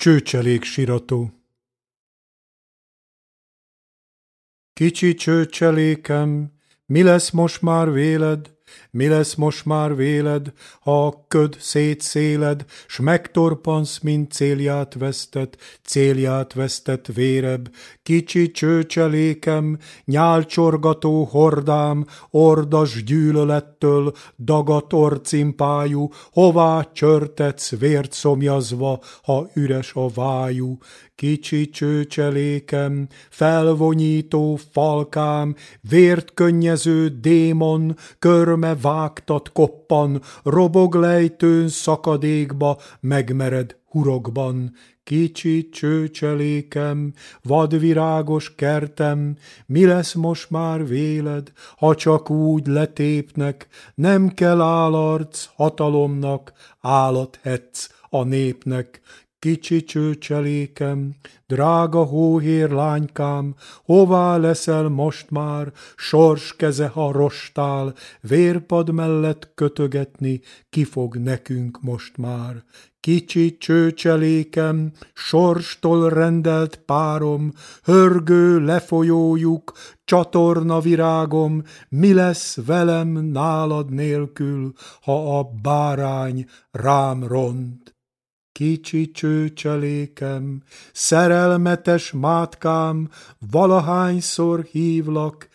Csőcselék sirató. Kicsi csőcselékem, mi lesz most már véled, mi lesz most már véled, ha a köd szétszéled, s megtorpansz, mint célját vesztett vérebb. Kicsi csőcselékem, nyálcsorgató hordám, ordas gyűlölettől, dagat orcimpájú, hová csörtetsz vért szomjazva, ha üres a vájú. Kicsi csőcselékem, felvonyító falkám, vért könnyező démon, körme vágtat koppan, robog lejtőn szakadékba, megmered hurokban. Kicsi csőcselékem, vadvirágos kertem, mi lesz most már véled, ha csak úgy letépnek, nem kell állarc hatalomnak, állathetsz a népnek. Kicsi csőcselékem, drága hóhér lánykám, hová leszel most már, sors keze, ha rostál, vérpad mellett kötögetni, ki fog nekünk most már. Kicsi csőcselékem, sorstól rendelt párom, hörgő lefolyójuk, csatorna virágom, mi lesz velem nálad nélkül, ha a bárány rám ront. Kicsi csőcselékem, szerelmetes mátkám, valahányszor hívlak,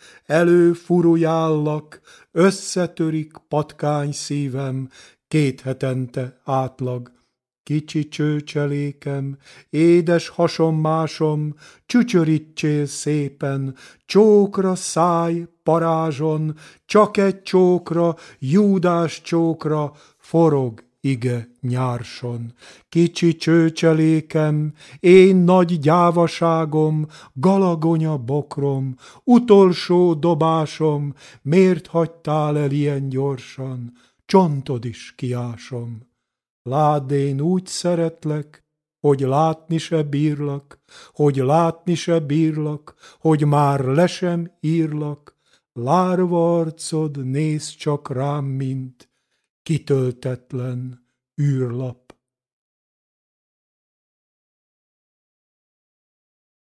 előfurujállak, összetörik patkány szívem, 2 hetente átlag. Kicsi csőcselékem, édes hasonmásom, csücsörítsél szépen, csókra szállj parázson, csak egy csókra, Júdás csókra, forog ige nyárson. Kicsi csőcselékem, én nagy gyávaságom, galagonya bokrom, utolsó dobásom, miért hagytál el ilyen gyorsan, csontod is kiásom. Ládd, én úgy szeretlek, hogy látni se bírlak, hogy már le sem írlak, lárva arcod néz csak rám, mint kitöltetlen űrlap.